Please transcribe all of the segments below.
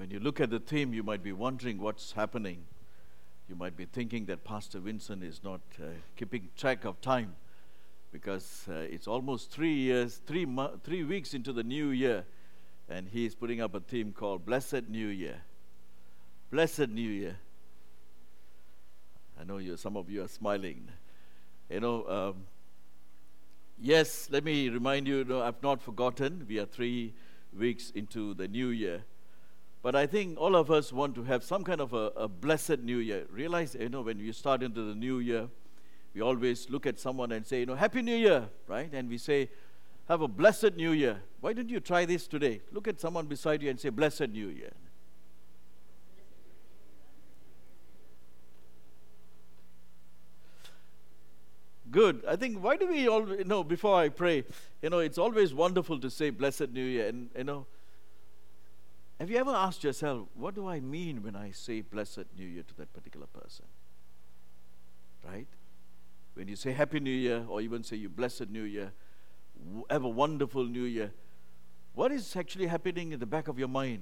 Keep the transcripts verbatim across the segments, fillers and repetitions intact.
When you look at the theme, you might be wondering what's happening. You might be thinking that Pastor Vincent is not uh, keeping track of time, because uh, it's almost three years, three mo- three weeks into the new year, and he is putting up a theme called Blessed New Year. Blessed New Year. I know you. Some of you are smiling. You know, um, yes, let me remind you, you know, I've not forgotten. We are three weeks into the new year. But I think all of us want to have some kind of a, a blessed new year. Realize, you know, when you start into the new year, we always look at someone and say, you know, Happy New Year, right? And we say, have a blessed new year. Why don't you try this today? Look at someone beside you and say, Blessed New Year. Good. I think, why do we all, you know, before I pray, you know, it's always wonderful to say Blessed New Year. And, you know, have you ever asked yourself, what do I mean when I say Blessed New Year to that particular person? Right? When you say Happy New Year, or even say you Blessed New Year, have a wonderful New Year, what is actually happening in the back of your mind?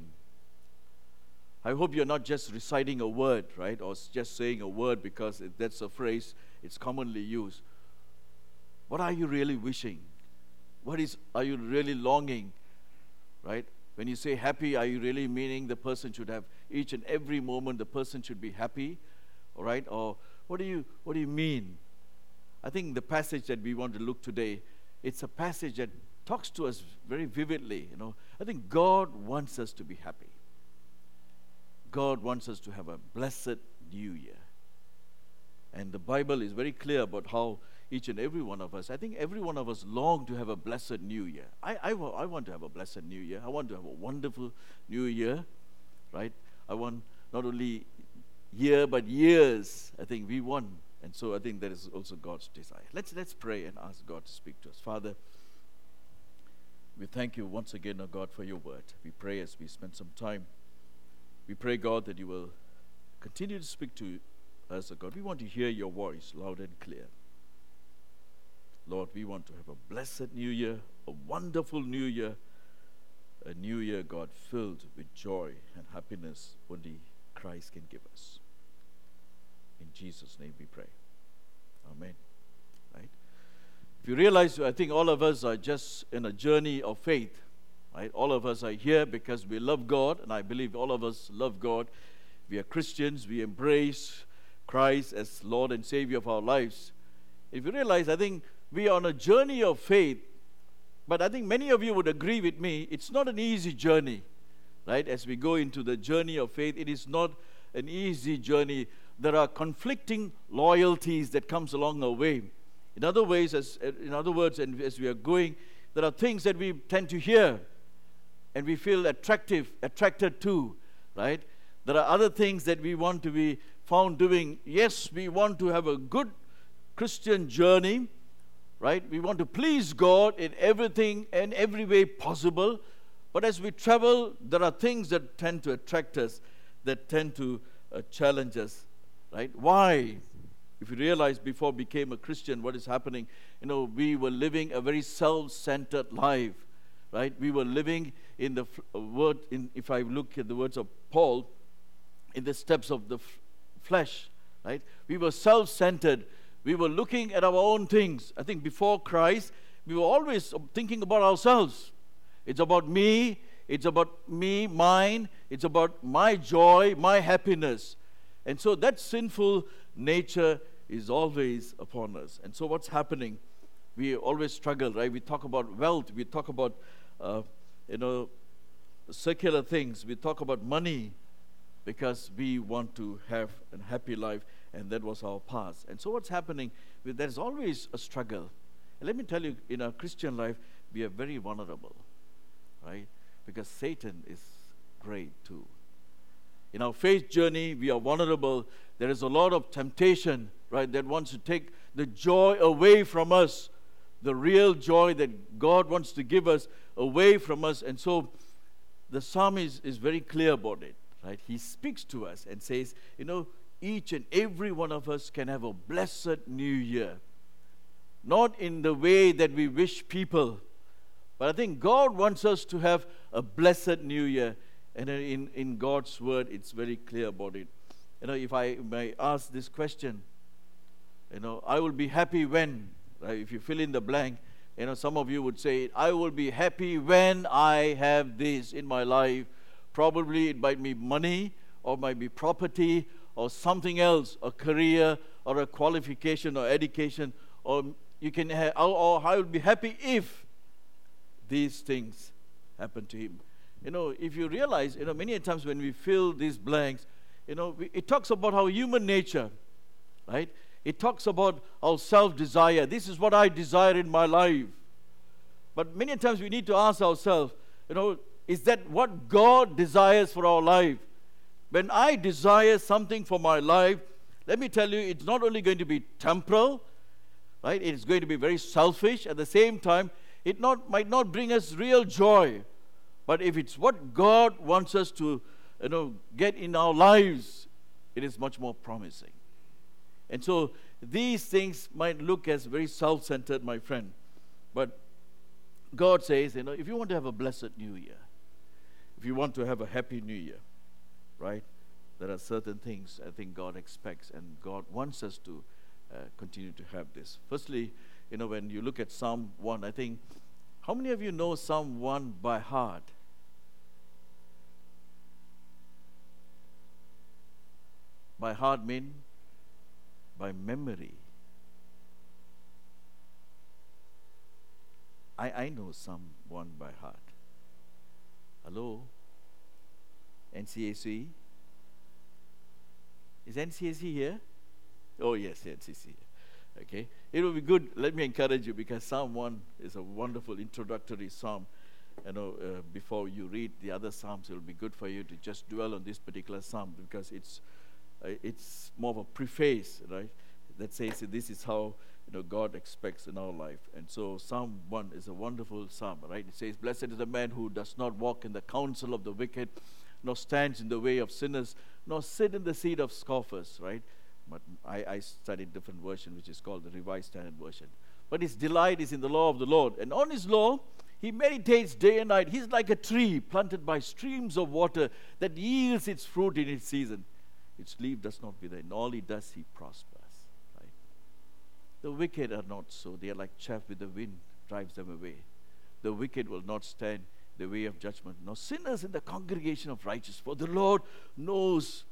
I hope you're not just reciting a word, right? Or just saying a word because it, that's a phrase, it's commonly used. What are you really wishing? What is, are you really longing, right? When you say happy, are you really meaning the person should have each and every moment the person should be happy, all right? Or what do you what do you mean? I think the passage that we want to look today, it's a passage that talks to us very vividly. You know, I think God wants us to be happy. God wants us to have a blessed new year, and the Bible is very clear about how each and every one of us, I think every one of us long to have a blessed new year. I, I, I want to have a blessed new year. I want to have a wonderful new year, right? I want not only year, but years. I think we want. And so I think that is also God's desire. Let's, let's pray and ask God to speak to us. Father, we thank you once again, oh God, for your word. We pray as we spend some time. We pray, God, that you will continue to speak to us, oh God. We want to hear your voice loud and clear. Lord, we want to have a blessed new year, a wonderful new year, a new year, God, filled with joy and happiness only Christ can give us. In Jesus' name we pray. Amen. Right? If you realize, I think all of us are just in a journey of faith. Right? All of us are here because we love God, and I believe all of us love God. We are Christians. We embrace Christ as Lord and Savior of our lives. If you realize, I think we are on a journey of faith, but I think many of you would agree with me, it's not an easy journey, right? As we go into the journey of faith, it is not an easy journey. There are conflicting loyalties that comes along our way. In other ways, as in other words, and as we are going, there are things that we tend to hear, and we feel attractive, attracted to, right? There are other things that we want to be found doing. Yes, we want to have a good Christian journey, right? We want to please God in everything and every way possible. But as we travel, there are things that tend to attract us, that tend to uh, challenge us, right? Why? If you realize before we became a Christian, what is happening? You know, we were living a very self-centered life, right? We were living in the f- word, in, if I look at the words of Paul, in the steps of the f- flesh, right? We were self-centered. We were looking at our own things. I think before Christ, we were always thinking about ourselves. It's about me. It's about me, mine. It's about my joy, my happiness. And so that sinful nature is always upon us. And so what's happening? We always struggle, right? We talk about wealth. We talk about, uh, you know, secular things. We talk about money because we want to have a happy life. And that was our past. And so what's happening? There's always a struggle. And let me tell you, in our Christian life, we are very vulnerable, right? Because Satan is great too. In our faith journey, we are vulnerable. There is a lot of temptation, right, that wants to take the joy away from us, the real joy that God wants to give us away from us. And so the psalmist is very clear about it, right? He speaks to us and says, you know, each and every one of us can have a blessed new year. Not in the way that we wish people, but I think God wants us to have a blessed new year. And in, in God's word, it's very clear about it. You know, if I may ask this question, you know, I will be happy when, right? If you fill in the blank, you know, some of you would say, I will be happy when I have this in my life. Probably it might be money, or might be property, or something else, a career, or a qualification, or education, or you can have, or I will be happy if these things happen to him. You know, if you realize, you know, many times when we fill these blanks, you know, we, it talks about our human nature, right? It talks about our self-desire. This is what I desire in my life. But many times we need to ask ourselves, you know, is that what God desires for our life? When I desire something for my life, let me tell you, it's not only going to be temporal, right? It's going to be very selfish. At the same time, it not might not bring us real joy. But if it's what God wants us to, you know, get in our lives, it is much more promising. And so these things might look as very self-centered, my friend. But God says, you know, if you want to have a blessed new year, if you want to have a happy new year, right, there are certain things I think God expects and God wants us to uh, continue to have this. Firstly, you know, when you look at Psalm one, I think, how many of you know Psalm one by heart? By heart mean by memory. I, I know Psalm one by heart. Hello? N C A C? Is N C A C here? Oh yes, N C A C. Okay. It will be good. Let me encourage you, because Psalm one is a wonderful introductory psalm. You know, uh, before you read the other psalms, it will be good for you to just dwell on this particular psalm, because it's uh, it's more of a preface, right? That says this is how, you know, God expects in our life. And so Psalm one is a wonderful psalm, right? It says, "Blessed is the man who does not walk in the counsel of the wicked, nor stands in the way of sinners, nor sit in the seat of scoffers," right? But I, I studied different version, which is called the Revised Standard Version. But his delight is in the law of the Lord, and on his law he meditates day and night. He's like a tree planted by streams of water that yields its fruit in its season. Its leaf does not wither. In all he does, he prospers. Right? The wicked are not so. They are like chaff with the wind drives them away. The wicked will not stand the way of judgment, nor sinners in the congregation of righteous. For the Lord knows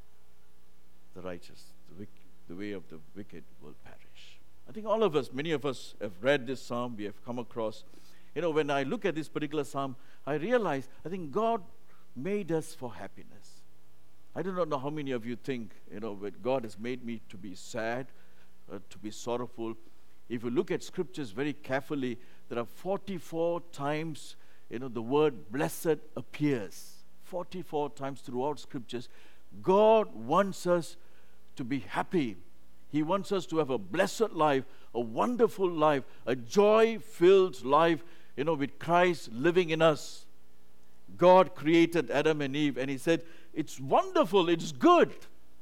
the righteous. The, wick, the way of the wicked will perish. I think all of us, many of us have read this psalm. We have come across. You know, when I look at this particular psalm, I realize, I think God made us for happiness. I do not know how many of you think, you know, that God has made me to be sad, uh, to be sorrowful. If you look at scriptures very carefully, there are forty-four times, you know, the word blessed appears. forty-four times throughout scriptures. God wants us to be happy. He wants us to have a blessed life, a wonderful life, a joy-filled life, you know, with Christ living in us. God created Adam and Eve, and he said, it's wonderful, it's good.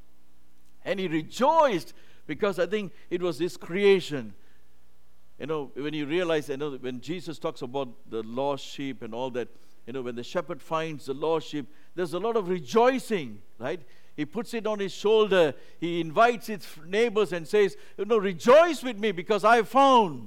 And he rejoiced, because I think it was his creation. You know, when you realize, you know, when Jesus talks about the lost sheep and all that, you know, when the shepherd finds the lost sheep, there's a lot of rejoicing, right? He puts it on his shoulder. He invites his neighbors and says, you know, rejoice with me because I found.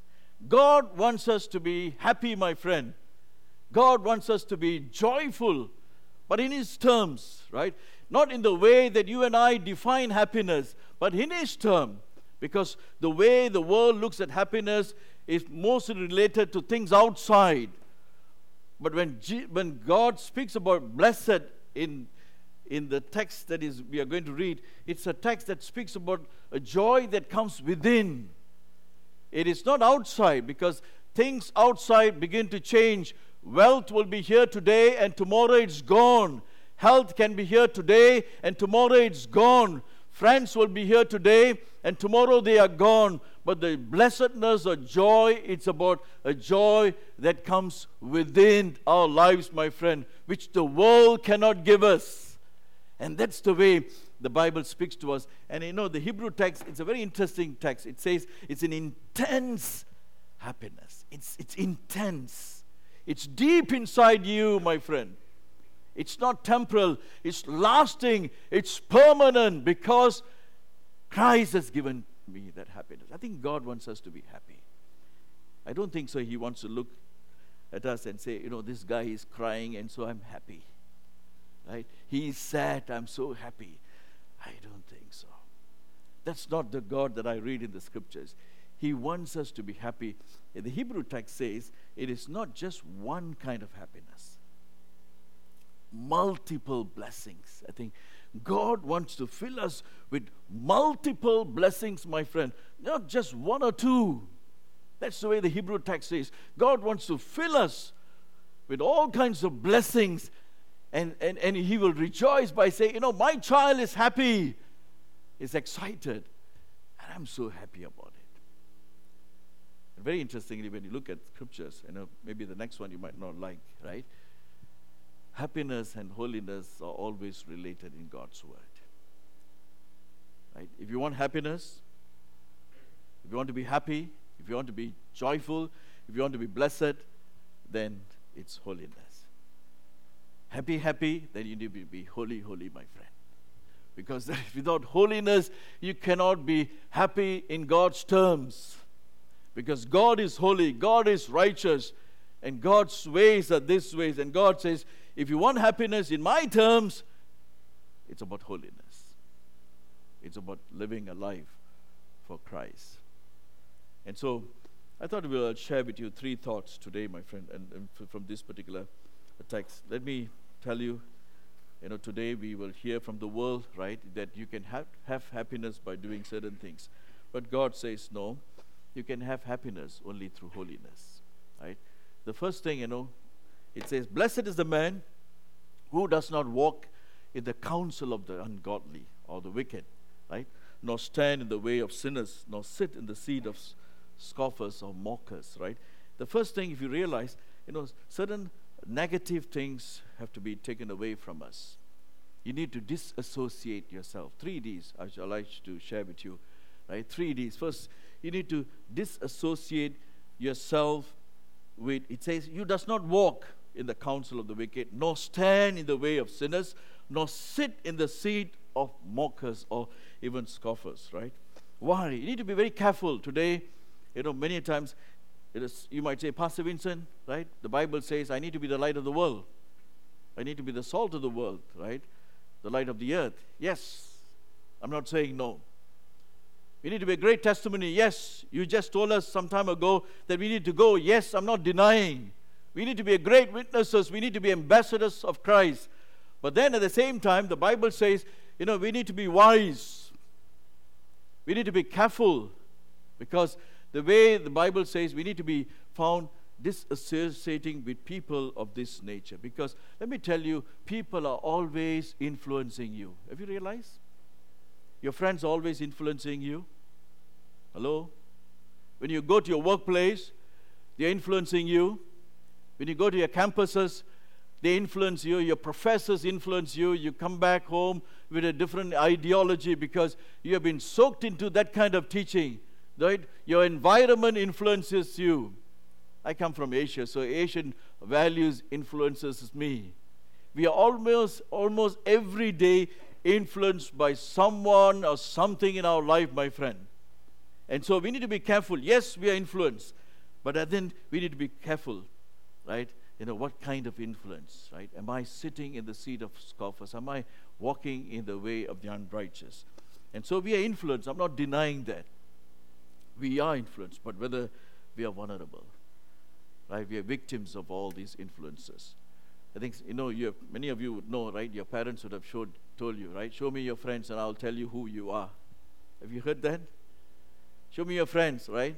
God wants us to be happy, my friend. God wants us to be joyful, but in his terms, right? Not in the way that you and I define happiness, but in his term. Because the way the world looks at happiness is mostly related to things outside. But when G- when God speaks about blessed in, in the text that is we are going to read, it's a text that speaks about a joy that comes within. It is not outside, because things outside begin to change. Wealth will be here today and tomorrow it's gone. Health can be here today and tomorrow it's gone. Friends will be here today and tomorrow they are gone. But the blessedness or joy, it's about a joy that comes within our lives, my friend, which the world cannot give us. And that's the way the Bible speaks to us. And you know, the Hebrew text, it's a very interesting text. It says it's an intense happiness. It's, it's intense. It's deep inside you, my friend. It's not temporal. It's lasting. It's permanent because Christ has given me that happiness. I think God wants us to be happy. I don't think so. He wants to look at us and say, you know, this guy is crying and so I'm happy. Right? He is sad. I'm so happy. I don't think so. That's not the God that I read in the scriptures. He wants us to be happy. The Hebrew text says it is not just one kind of happiness. Multiple blessings. I think God wants to fill us with multiple blessings, my friend. Not just one or two. That's the way the Hebrew text says. God wants to fill us with all kinds of blessings. And, and, and He will rejoice by saying, you know, my child is happy, is excited. And I'm so happy about it. And very interestingly, when you look at scriptures, you know, maybe the next one you might not like, right? Happiness and holiness are always related in God's word. Right? If you want happiness, if you want to be happy, if you want to be joyful, if you want to be blessed, then it's holiness. Happy, happy, then you need to be holy, holy, my friend. Because without holiness, you cannot be happy in God's terms. Because God is holy, God is righteous, and God's ways are this ways. And God says, if you want happiness in my terms, it's about holiness. It's about living a life for Christ. And so, I thought we'll share with you three thoughts today, my friend, and, and f- from this particular text. Let me tell you, you know, today we will hear from the world, right, that you can have, have happiness by doing certain things. But God says, no, you can have happiness only through holiness, right? The first thing, you know, it says, blessed is the man who does not walk in the counsel of the ungodly or the wicked, right? Nor stand in the way of sinners, nor sit in the seat of scoffers or mockers, right? The first thing, if you realize, you know, certain negative things have to be taken away from us. You need to disassociate yourself. Three Ds I shall like to share with you, right? Three Ds. First, you need to disassociate yourself with, it says, you does not walk in the counsel of the wicked, nor stand in the way of sinners, nor sit in the seat of mockers or even scoffers, right? Why? You need to be very careful today. You know, many times, it is, you might say, Pastor Vincent, right? The Bible says, I need to be the light of the world. I need to be the salt of the world, right? The light of the earth. Yes. I'm not saying no. We need to be a great testimony. Yes. You just told us some time ago that we need to go. Yes, I'm not denying. We need to be a great witnesses. We need to be ambassadors of Christ. But then at the same time, the Bible says, you know, we need to be wise. We need to be careful. Because the way the Bible says, we need to be found disassociating with people of this nature. Because let me tell you, people are always influencing you. Have you realized? Your friends are always influencing you. Hello? When you go to your workplace, they're influencing you. When you go to your campuses, they influence you. Your professors influence you. You come back home with a different ideology because you have been soaked into that kind of teaching. Right? Your environment influences you. I come from Asia, so Asian values influences me. We are almost almost every day influenced by someone or something in our life, my friend. And so we need to be careful. Yes, we are influenced, but then we need to be careful, right? You know, what kind of influence, right? Am I sitting in the seat of scoffers? Am I walking in the way of the unrighteous? And so we are influenced. I'm not denying that. We are influenced, but whether we are vulnerable, right? We are victims of all these influences. I think, you know, you have, many of you would know, right? Your parents would have showed, told you, right? Show me your friends and I'll tell you who you are. Have you heard that? Show me your friends, right?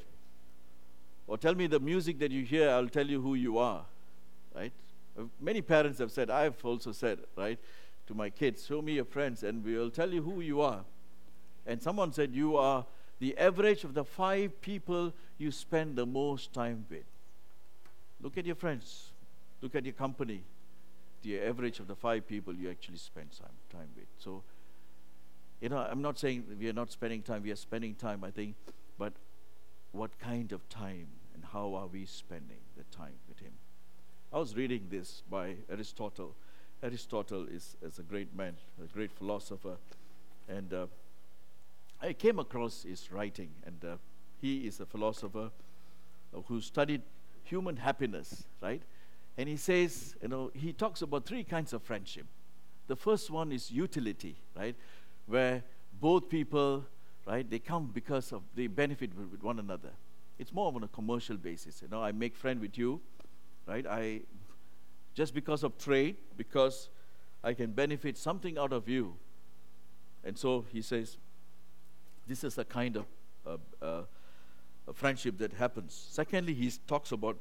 Or tell me the music that you hear, I'll tell you who you are, right? Uh, Many parents have said, I've also said, right, to my kids, show me your friends and we'll tell you who you are. And someone said, you are the average of the five people you spend the most time with. Look at your friends. Look at your company. The average of the five people you actually spend time, time with. So, you know, I'm not saying we are not spending time. We are spending time, I think. But what kind of time and how are we spending the time with Him? I was reading this by Aristotle. Aristotle is, is a great man, a great philosopher. And uh, I came across his writing, and uh, he is a philosopher uh, who studied human happiness, right? And he says, you know, he talks about three kinds of friendship. The first one is utility, right? Where both people, right, they come because of they benefit with, with one another. It's more on a commercial basis. You know, I make friend with you, right? I just because of trade, because I can benefit something out of you. And so he says, this is a kind of uh, uh, a friendship that happens. Secondly, he talks about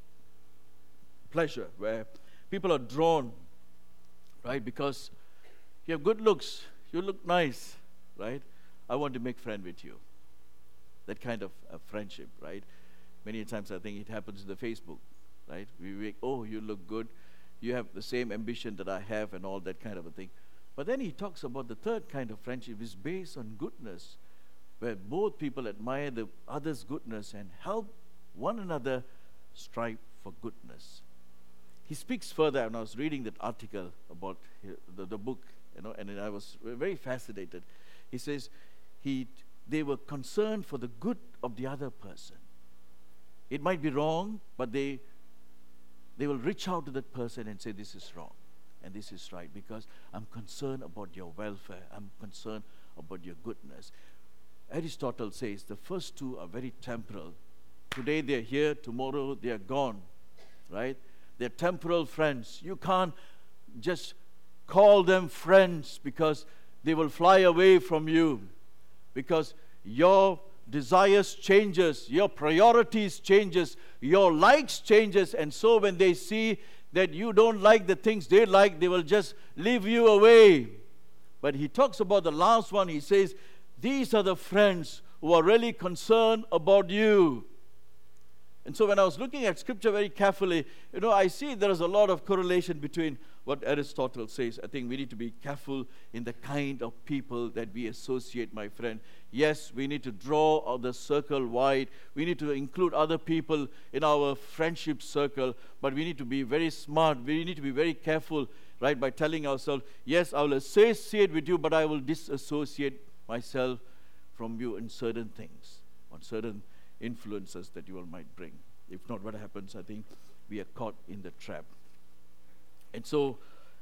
pleasure, where people are drawn, right, because you have good looks, you look nice, right? I want to make friend with you. That kind of uh, friendship, right? Many times I think it happens in the Facebook, right? We make, oh, you look good, you have the same ambition that I have, and all that kind of a thing. But then he talks about the third kind of friendship is based on goodness, where both people admire the other's goodness and help one another strive for goodness. He speaks further, and I was reading that article about the, the book, you know, and I was very fascinated. He says he they were concerned for the good of the other person. It might be wrong, but they they will reach out to that person and say, this is wrong and this is right, because I'm concerned about your welfare. I'm concerned about your goodness. Aristotle says the first two are very temporal. Today they're here, tomorrow they're gone, right? They're temporal friends. You can't just call them friends because they will fly away from you, because your desires changes, your priorities changes, your likes changes, and so when they see that you don't like the things they like, they will just leave you away. But he talks about the last one. He says, these are the friends who are really concerned about you. And so when I was looking at Scripture very carefully, you know, I see there is a lot of correlation between what Aristotle says. I think we need to be careful in the kind of people that we associate, my friend. Yes, we need to draw the circle wide. We need to include other people in our friendship circle, but we need to be very smart. We need to be very careful, right, by telling ourselves, yes, I will associate with you, but I will disassociate myself from you in certain things, on certain influences that you all might bring. If not, what happens? I think we are caught in the trap. And so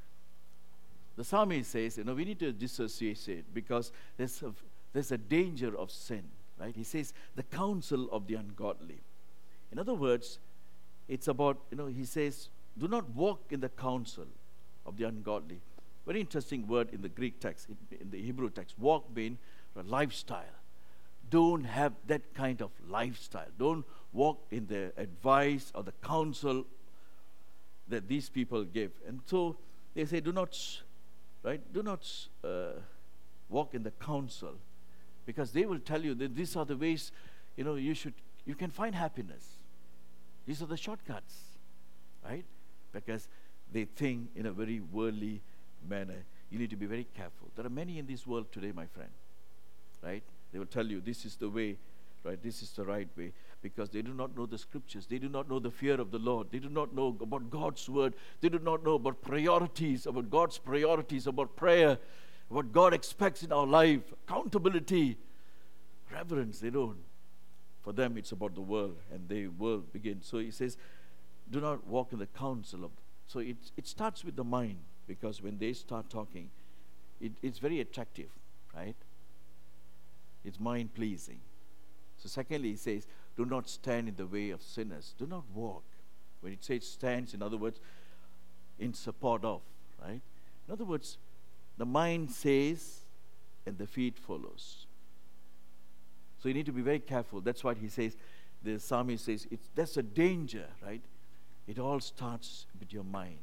the psalmist says, you know, we need to disassociate because there's a, there's a danger of sin, right? He says the counsel of the ungodly. In other words, it's about, you know, he says, do not walk in the counsel of the ungodly. Very interesting word in the Greek text, in, in the Hebrew text. Walk being a lifestyle. Don't have that kind of lifestyle. Don't walk in the advice or the counsel that these people give. And so they say, do not, right? Do not uh, walk in the counsel, because they will tell you that these are the ways, you know, you should, you can find happiness. These are the shortcuts, right? Because they think in a very worldly manner. You need to be very careful. There are many in this world today, my friend, right? They will tell you this is the way, right? This is the right way, because they do not know the scriptures. They do not know the fear of the Lord. They do not know about God's word. They do not know about priorities, about God's priorities, about prayer, what God expects in our life, accountability, reverence. They don't. For them, it's about the world, and they will begin. So he says, do not walk in the counsel of. So it it starts with the mind, because when they start talking, it, it's very attractive, right? It's mind-pleasing. So secondly, he says, do not stand in the way of sinners. Do not walk. When it says stands, in other words, in support of, right? In other words, the mind says and the feet follows. So you need to be very careful. That's what he says. The psalmist says, it's, that's a danger, right? It all starts with your mind.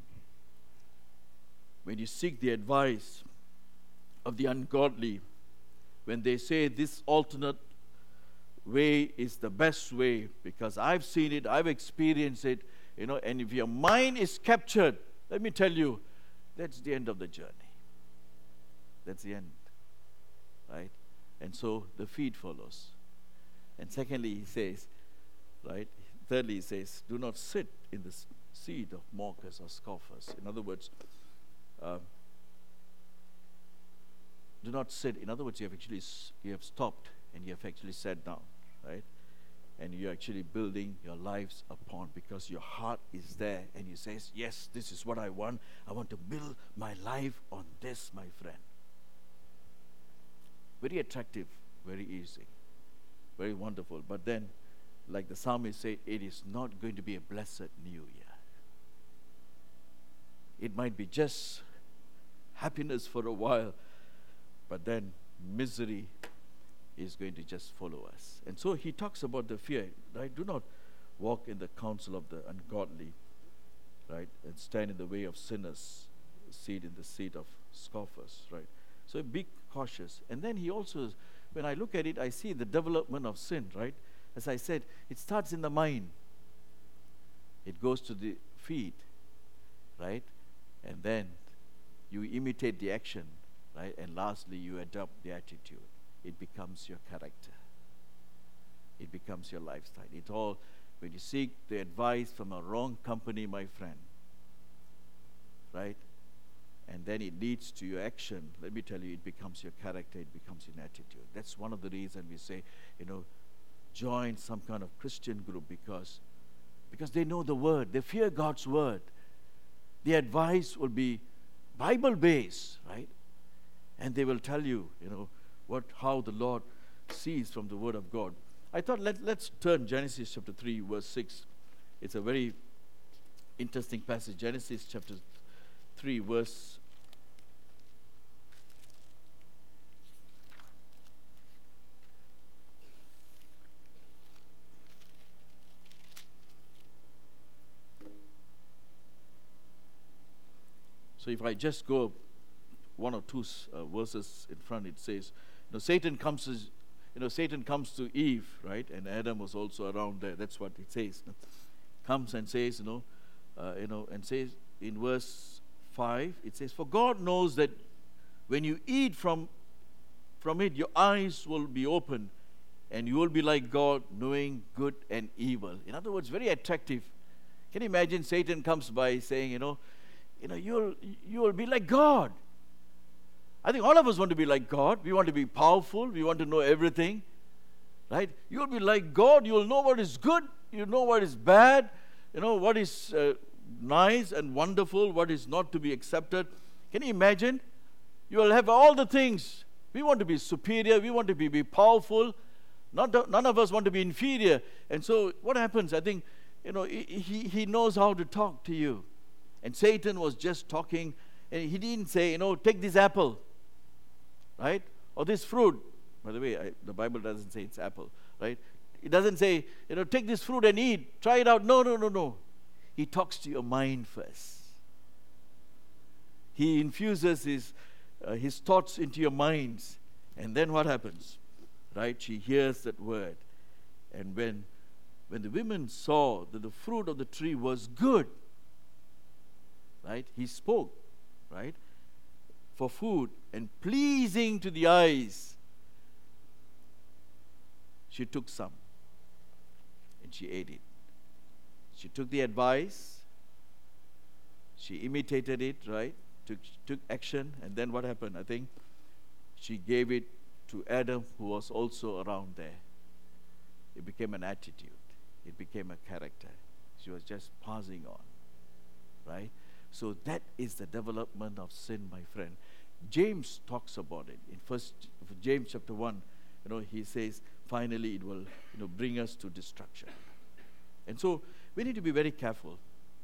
When you seek the advice of the ungodly, when they say this alternate way is the best way, because I've seen it, I've experienced it, you know, and if your mind is captured, let me tell you, that's the end of the journey. That's the end, right? And so the feet follows. And secondly, he says, right, thirdly, he says, do not sit in the seat of mockers or scoffers. In other words, um, do not sit. In other words, you have actually s- you have stopped and you have actually sat down, right? And you're actually building your lives upon, because your heart is there and you says, yes, this is what I want. I want to build my life on this, my friend. Very attractive, very easy, very wonderful. But then, like the psalmist said, it is not going to be a blessed new year. It might be just happiness for a while, but then misery is going to just follow us. And so he talks about the fear, right? Do not walk in the counsel of the ungodly, right? And stand in the way of sinners, seat in the seat of scoffers, right? So be cautious. And then he also, when I look at it, I see the development of sin, right? As I said, it starts in the mind. It goes to the feet, right? And then you imitate the action, right? And lastly, you adopt the attitude. It becomes your character. It becomes your lifestyle. It all, when you seek the advice from a wrong company, my friend, right? And then it leads to your action. Let me tell you, it becomes your character. It becomes your attitude. That's one of the reasons we say, you know, join some kind of Christian group, because because they know the word. They fear God's word. The advice will be Bible-based, right? And they will tell you, you know, what how the Lord sees from the word of God. I thought let, let's turn Genesis chapter three, verse six. It's a very interesting passage. Genesis chapter three, verse So if I just go one or two uh, verses in front, it says, you know, Satan comes to, you know, Satan comes to Eve, right? And Adam was also around there. That's what it says. No? Comes and says, you know, uh, you know, and says in verse five, it says, "For God knows that when you eat from from it, your eyes will be open, and you will be like God, knowing good and evil." In other words, very attractive. Can you imagine Satan comes by saying, you know, you know, you'll you will be like God. I think all of us want to be like God. We want to be powerful. We want to know everything, right? You'll be like God. You'll know what is good. You know what is bad. You know what is uh, nice and wonderful. What is not to be accepted. Can you imagine? You will have all the things. We want to be superior. We want to be, be powerful. Not none of us want to be inferior. And so what happens? I think, you know, he he knows how to talk to you. And Satan was just talking, and he didn't say, you know, take this apple, right? Or this fruit. By the way, I, the Bible doesn't say it's apple, right? It doesn't say, you know, take this fruit and eat. Try it out. No, no, no, no. He talks to your mind first. He infuses his, uh, his thoughts into your minds. And then what happens? Right? She hears that word. And when, when the women saw that the fruit of the tree was good, right? He spoke, right? For food and pleasing to the eyes. She took some and she ate it. She took the advice. She imitated it, right? Took, took action. And then what happened? I think she gave it to Adam, who was also around there. It became an attitude. It became a character. She was just passing on, right? So that is the development of sin, my friend. James talks about it in First James chapter one. You know, he says, finally, it will, you know, bring us to destruction. And so we need to be very careful.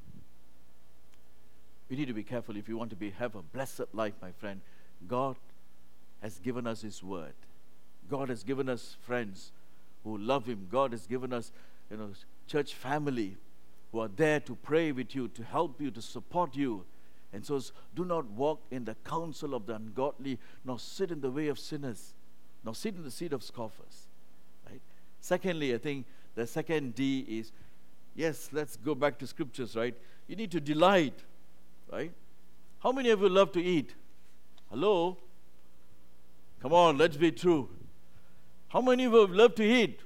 We need to be careful if we want to be have a blessed life, my friend. God has given us His word. God has given us friends who love Him. God has given us, you know, church family who are there to pray with you, to help you, to support you. And so do not walk in the counsel of the ungodly, nor sit in the way of sinners, nor sit in the seat of scoffers. Right? Secondly, I think the second D is, yes, let's go back to scriptures, right? You need to delight, right? How many of you love to eat? Hello? Come on, let's be true. How many of you love to eat?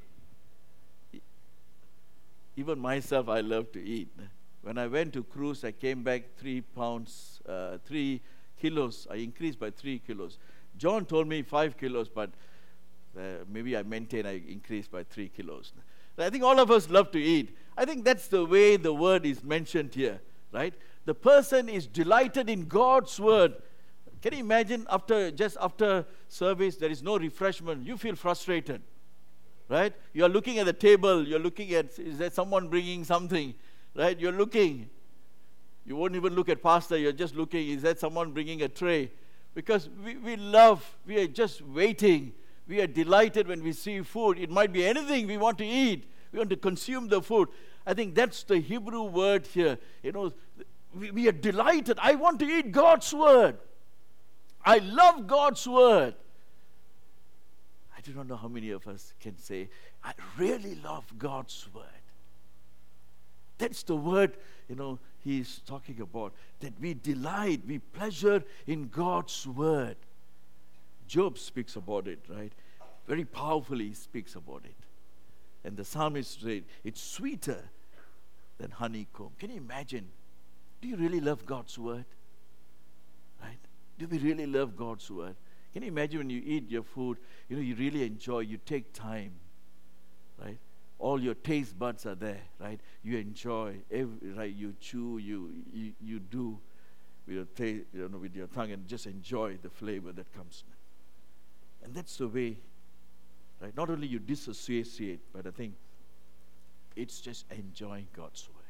Even myself, I love to eat. When I went to cruise, I came back three pounds, uh, three kilos. I increased by three kilos. John told me five kilos, but uh, maybe I maintain I increased by three kilos. I think all of us love to eat. I think that's the way the word is mentioned here, right? The person is delighted in God's word. Can you imagine after just after service, there is no refreshment. You feel frustrated, right? You are looking at the table. You're looking at, is there someone bringing something, right? You're looking. You won't even look at pastor. You're just looking, is that someone bringing a tray? Because we, we love, we are just waiting. We are delighted when we see food. It might be anything we want to eat. We want to consume the food. I think that's the Hebrew word here. You know, we, we are delighted. I want to eat God's word. I love God's word. I do not know how many of us can say, I really love God's word. That's the word, you know, he's talking about. That we delight, we pleasure in God's word. Job speaks about it, right? Very powerfully he speaks about it. And the psalmist said, it's sweeter than honeycomb. Can you imagine? Do you really love God's word? Right? Do we really love God's word? Can you imagine when you eat your food, you know, you really enjoy, you take time, right? All your taste buds are there, right? You enjoy, every, right? You chew, you you, you do with your, taste, you know, with your tongue, and just enjoy the flavor that comes. And that's the way, right? Not only you disassociate, but I think it's just enjoying God's word.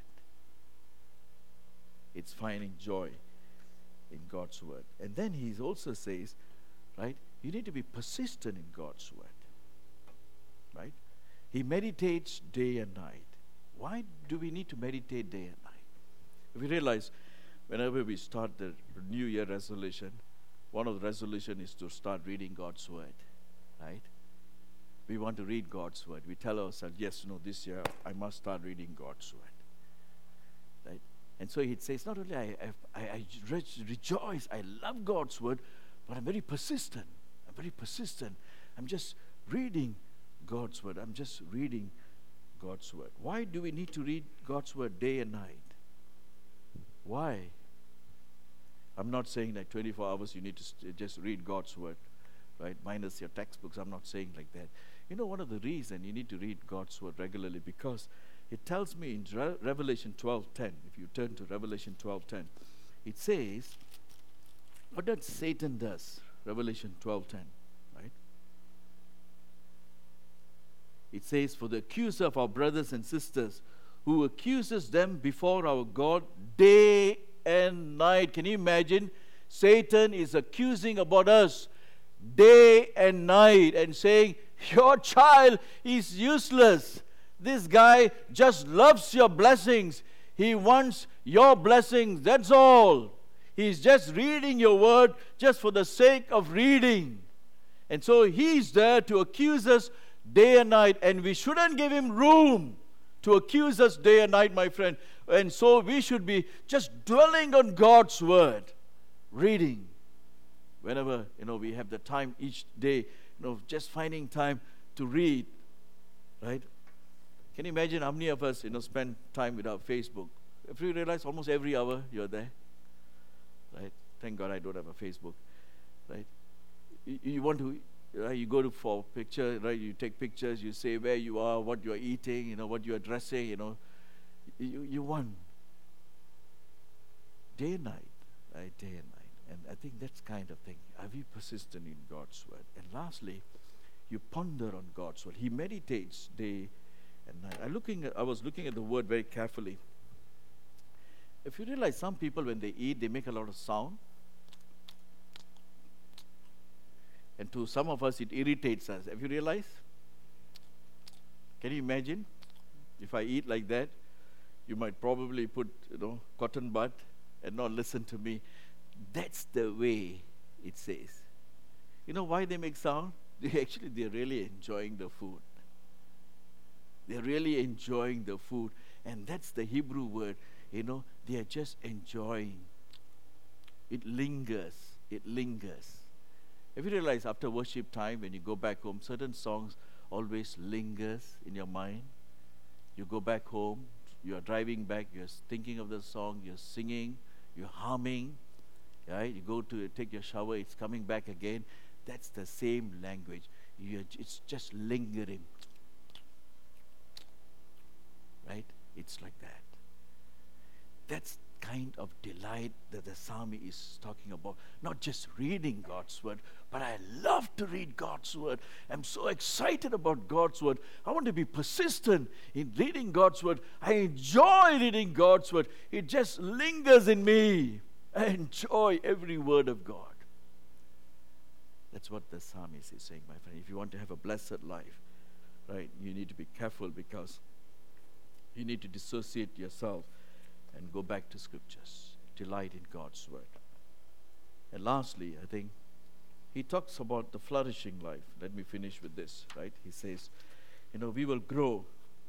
It's finding joy in God's word. And then he also says, right, you need to be persistent in God's word, right? He meditates day and night. Why do we need to meditate day and night? If we realize, whenever we start the New Year resolution, one of the resolution is to start reading God's word, right? We want to read God's word. We tell ourselves, yes, no, this year I must start reading God's word, right? And so he says, not only I, I, I re- rejoice, I love God's word, but I'm very persistent. I'm very persistent. I'm just reading God's word. I'm just reading God's word. Why do we need to read God's word day and night? Why? I'm not saying that twenty-four hours you need to st- just read God's word, right? Minus your textbooks. I'm not saying like that. You know, one of the reasons you need to read God's word regularly, because it tells me in Re- Revelation twelve ten, if you turn to Revelation twelve ten, it says, what does Satan does? Revelation twelve ten, right? It says, for the accuser of our brothers and sisters, who accuses them before our God day and night. Can you imagine? Satan is accusing about us day and night and saying, your child is useless. This guy just loves your blessings. He wants your blessings. That's all. He's just reading your word just for the sake of reading. And so he's there to accuse us day and night. And we shouldn't give him room to accuse us day and night, my friend. And so we should be just dwelling on God's word, reading. Whenever, you know, we have the time each day, you know, just finding time to read, right? Can you imagine how many of us, you know, spend time with our Facebook? If you realize almost every hour you're there, right? Thank God I don't have a Facebook, right? You, you want to, right? You go to for picture, right? You take pictures, you say where you are, what you are eating, you know, what you are dressing, you know. You, you want day and night, right? Day and night. And I think that's kind of thing. Are we persistent in God's word? And lastly, you ponder on God's word. He meditates day and night. I looking at, I was looking at the word very carefully. If you realize, some people when they eat, they make a lot of sound. And to some of us, it irritates us. Have you realized? Can you imagine? If I eat like that, you might probably put, you know, cotton bud and not listen to me. That's the way it says. You know why they make sound? They actually, they're really enjoying the food. They're really enjoying the food. And that's the Hebrew word. You know, they are just enjoying. It lingers. It lingers. Have you realized after worship time, when you go back home, certain songs always lingers in your mind? You go back home, you are driving back, you're thinking of the song, you're singing, you're humming. Right? You go to take your shower, it's coming back again. That's the same language. You're, it's just lingering. Right? It's like that. That's kind of delight that the psalmist is talking about. Not just reading God's word, but I love to read God's word. I'm so excited about God's word. I want to be persistent in reading God's word. I enjoy reading God's word. It just lingers in me. I enjoy every word of God. That's what the psalmist is saying, my friend. If you want to have a blessed life, right, you need to be careful, because you need to dissociate yourself and go back to scriptures. Delight in God's word. And lastly, I think he talks about the flourishing life. Let me finish with this, right? He says, you know, we will grow.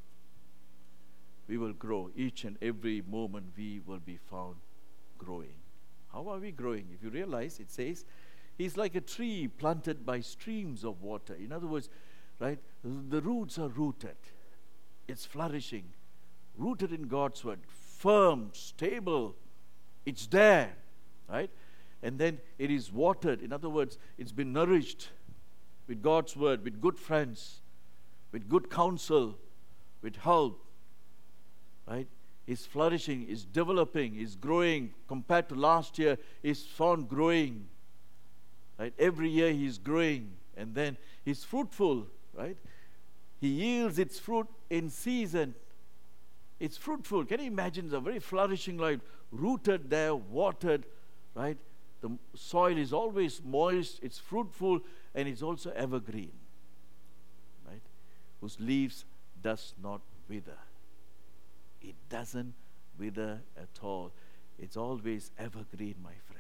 We will grow. Each and every moment we will be found growing. How are we growing? If you realize, it says, he's like a tree planted by streams of water. In other words, right, the roots are rooted. It's flourishing. Rooted in God's word. Firm, stable. It's there, right? And then it is watered. In other words, it's been nourished with God's word, with good friends, with good counsel, with help, right? Is flourishing, is developing, is growing. Compared to last year, is found growing. Right? Every year he is growing, and then he's fruitful, right? He yields its fruit in season. It's fruitful. Can you imagine the very flourishing life, rooted there, watered, right? The soil is always moist, it's fruitful, and it's also evergreen, right? Whose leaves does not wither. It doesn't wither at all. It's always evergreen, my friend.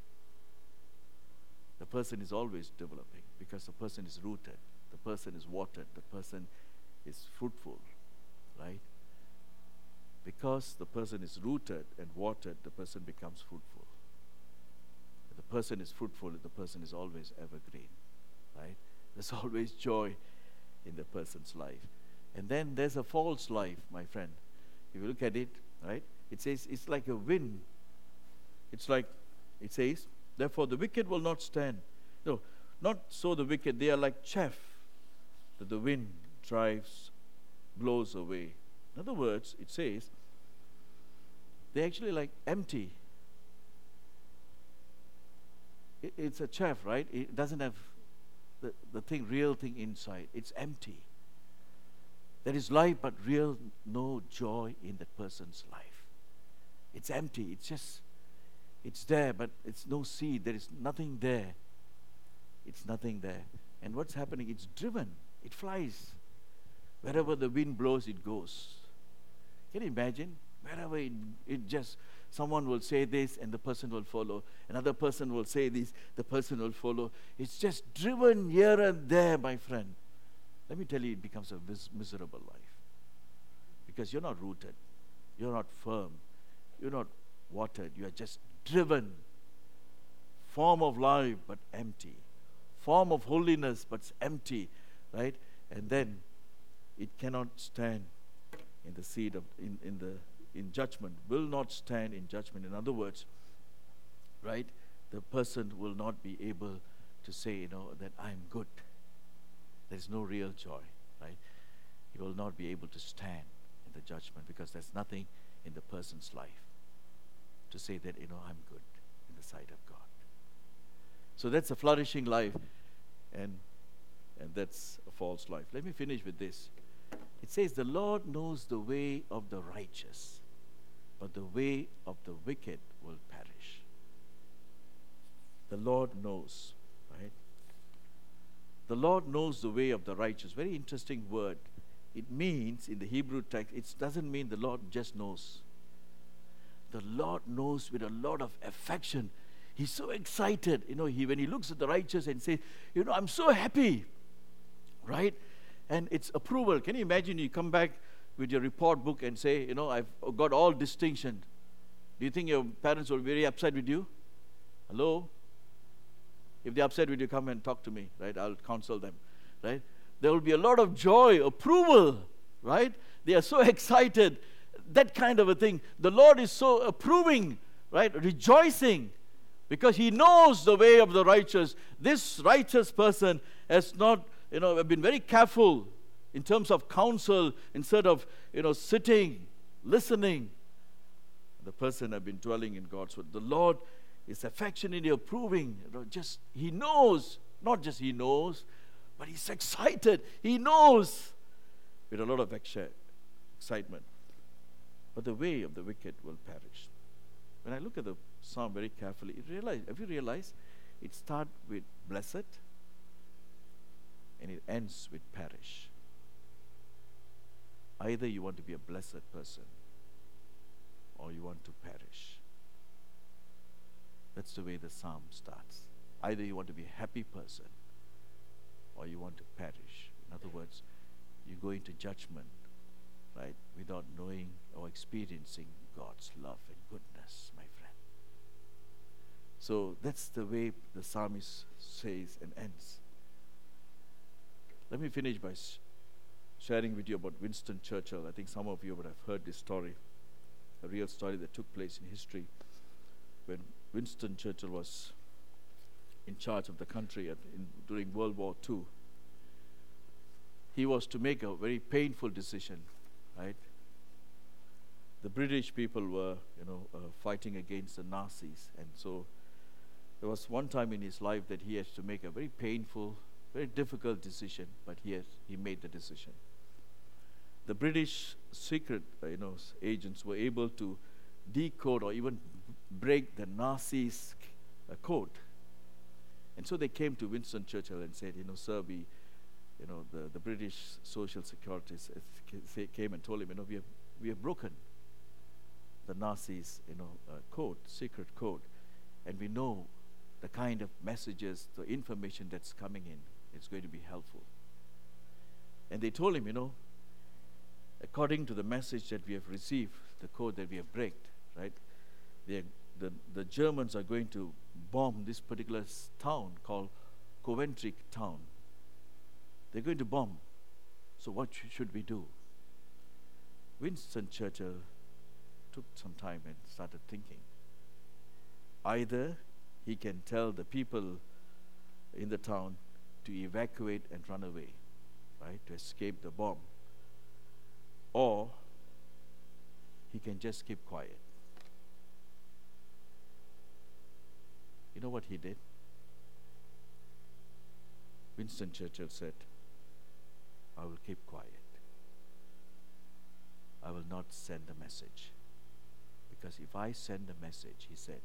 The person is always developing because the person is rooted, the person is watered, the person is fruitful, right? Because the person is rooted and watered, the person becomes fruitful. The person is fruitful, the person is always evergreen, right? There's always joy in the person's life. And then there's a false life, my friend. If you look at it, right, it says it's like a wind. It's like, it says, therefore the wicked will not stand. No, not so the wicked. They are like chaff that the wind drives, blows away. In other words, it says, they're actually like empty. It, it's a chaff, right? It doesn't have the, the thing, real thing inside. It's empty. There is life, but real no joy in that person's life. It's empty. It's just, it's there, but it's no seed. There is nothing there. It's nothing there. And what's happening? It's driven. It flies. Wherever the wind blows, it goes. Can you imagine? Wherever it, it just, someone will say this and the person will follow. Another person will say this, the person will follow. It's just driven here and there, my friend. Let me tell you, it becomes a vis- miserable life. Because you're not rooted. You're not firm. You're not watered. You are just driven. Form of life, but empty. Form of holiness, but it's empty. Right? And then it cannot stand in the seed of in, in the in judgment. Will not stand in judgment. In other words, right? The person will not be able to say, you know, that I'm good. There's no real joy, right? He will not be able to stand in the judgment because there's nothing in the person's life to say that, you know, I'm good in the sight of God. So that's a flourishing life, and and that's a false life. Let me finish with this. It says, the Lord knows the way of the righteous, but the way of the wicked will perish. The Lord knows, right? The Lord knows the way of the righteous. Very interesting word. It means, in the Hebrew text, it doesn't mean the Lord just knows. The Lord knows with a lot of affection. He's so excited. You know, he when he looks at the righteous and says, you know, I'm so happy. Right? And it's approval. Can you imagine you come back with your report book and say, you know, I've got all distinction. Do you think your parents will be very upset with you? Hello? If they're upset with you, come and talk to me, right? I'll counsel them, right? There will be a lot of joy, approval, right? They are so excited. That kind of a thing. The Lord is so approving, right? Rejoicing Because he knows the way of the righteous. This righteous person has not, you know, been very careful in terms of counsel, instead of, you know, sitting, listening. The person has been dwelling in God's word. The Lord is affectionately approving. You know, just he knows, not just he knows, but he's excited. He knows with a lot of excitement. But the way of the wicked will perish. When I look at the psalm very carefully, it realize, have you realized it starts with blessed and it ends with perish. Either you want to be a blessed person or you want to perish. That's the way the psalm starts. Either you want to be a happy person or you want to perish. In other words, you go into judgment, right, without knowing or experiencing God's love and goodness, my friend. So that's the way the psalmist says and ends. Let me finish by sh- sharing with you about Winston Churchill. I think some of you would have heard this story, a real story that took place in history when Winston Churchill was in charge of the country at, in, during World War Two. He was to make a very painful decision, right? The British people were, you know, uh, fighting against the Nazis, and so there was one time in his life that he had to make a very painful, very difficult decision, but he has, he made the decision. The British secret, uh, you know, agents were able to decode or even break the Nazis' uh, code, and so they came to Winston Churchill and said, you know, sir, we, you know, the, the British social security came and told him, you know, we have we have broken the Nazis, you know, uh, code, secret code, and we know the kind of messages, the information that's coming in is going to be helpful. And they told him, you know, according to the message that we have received, the code that we have breaked, right, the the the Germans are going to bomb this particular s- town called Coventry town. They're going to bomb. So what sh- should we do? Winston Churchill took some time and started thinking. Either he can tell the people in the town to evacuate and run away, right, to escape the bomb, or he can just keep quiet. You know what he did? Winston Churchill said, I will keep quiet. I will not send a message. Because if I send a message, he said,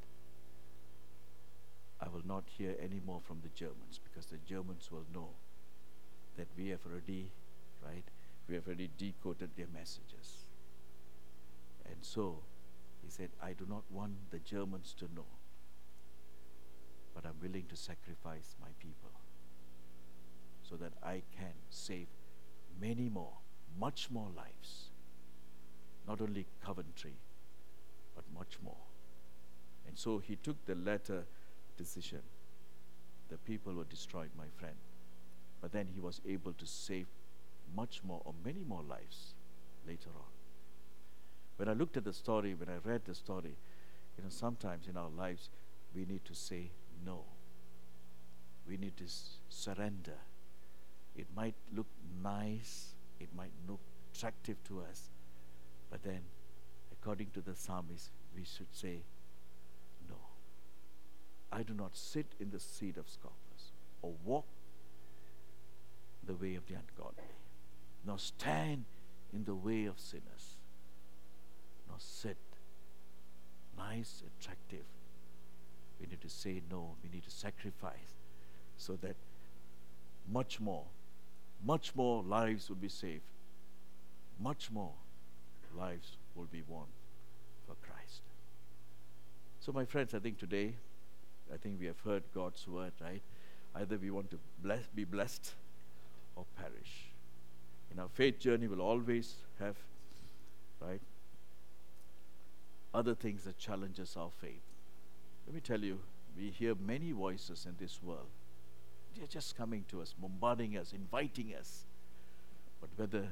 I will not hear any more from the Germans, because the Germans will know that we have already, right, we have already decoded their messages. And so, he said, I do not want the Germans to know, but I'm willing to sacrifice my people so that I can save many more, much more lives. Not only Coventry, but much more. And so he took the latter decision. The people were destroyed, my friend. But then he was able to save much more or many more lives later on. When I looked at the story, when I read the story, you know, sometimes in our lives we need to say no. We need to s- surrender. It might look nice, it might look attractive to us, but then, according to the psalmist, we should say, no. I do not sit in the seat of scoffers, or walk the way of the ungodly, nor stand in the way of sinners, nor sit nice, attractive. We need to say no. We need to sacrifice so that much more, much more lives will be saved. Much more lives will be won for Christ. So my friends, I think today, I think we have heard God's word, right? Either we want to bless, be blessed or perish. In our faith journey, we'll always have, right, other things that challenges our faith. Let me tell you, we hear many voices in this world. They're just coming to us, bombarding us, inviting us. But whether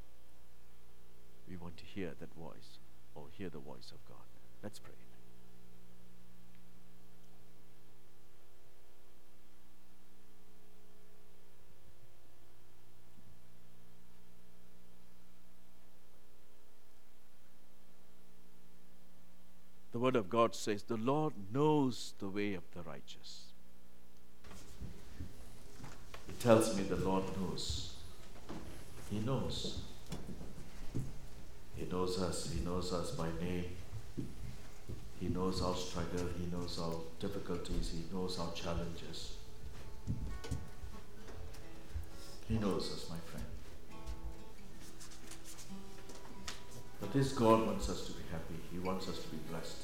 we want to hear that voice or hear the voice of God. Let's pray. The Word of God says, the Lord knows the way of the righteous. It tells me the Lord knows. He knows. He knows us. He knows us by name. He knows our struggle. He knows our difficulties. He knows our challenges. He knows us, my friend. But this God wants us to be happy. He wants us to be blessed.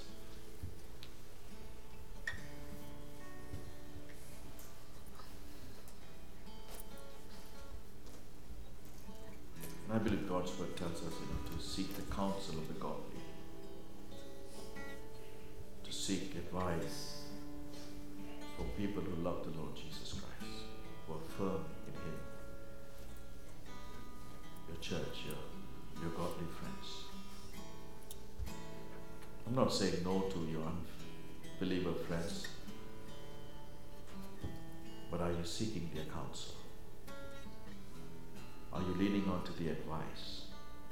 And I believe God's word tells us, you know, to seek the counsel of the godly, to seek advice from people who love the Lord Jesus Christ, who are firm in Him. Your church, your, your godly friends. I'm not saying no to your unbeliever friends, but are you seeking their counsel? Are you leaning on to the advice?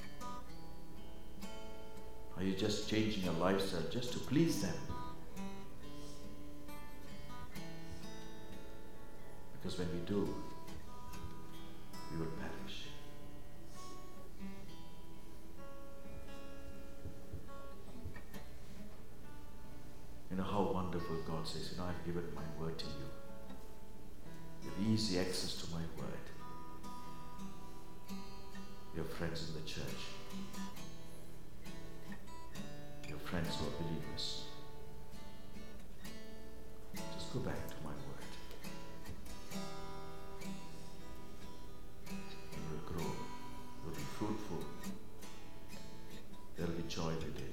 Are you just changing your lifestyle just to please them? Because when we do, we will perish. You know how wonderful God says, you know, I've given my word to you. You have easy access to my word. Your friends in the church, your friends who are believers. Just go back to my word. You will grow, you will be fruitful. There will be joy within.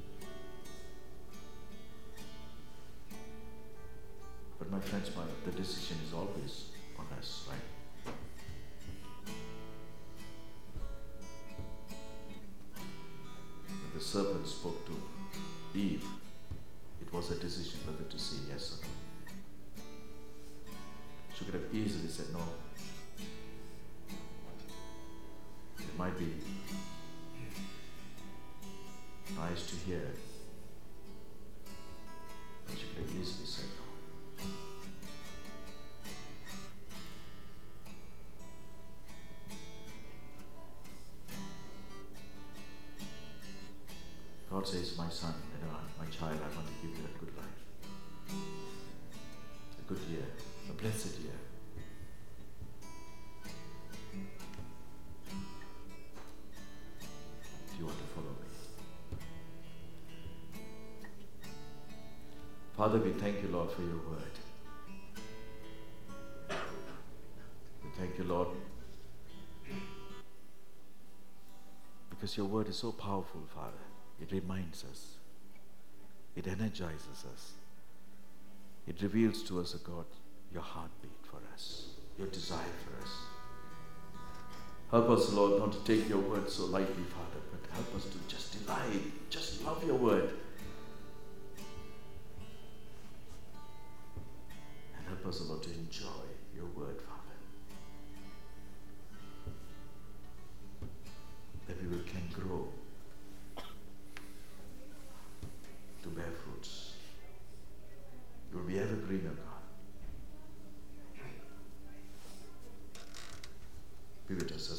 But my friends, my, the decision is always on us, right? When the serpent spoke to Eve, it was a decision whether to say yes or no. She could have easily said no. It might be nice to hear, but she could have easily said no. God says, my son, you know, my child, I want to give you a good life. A good year, a blessed year. Do you want to follow me? Father, we thank you, Lord, for your word. We thank you, Lord, because your word is so powerful, Father. It reminds us. It energizes us. It reveals to us, O God, your heartbeat for us, your desire for us. Help us, Lord, not to take your word so lightly, Father, but help us to just delight, just love your word. And help us, Lord, to enjoy your word, Father. That we will, can grow to bear fruits. You will be evergreen, O God. Be with us,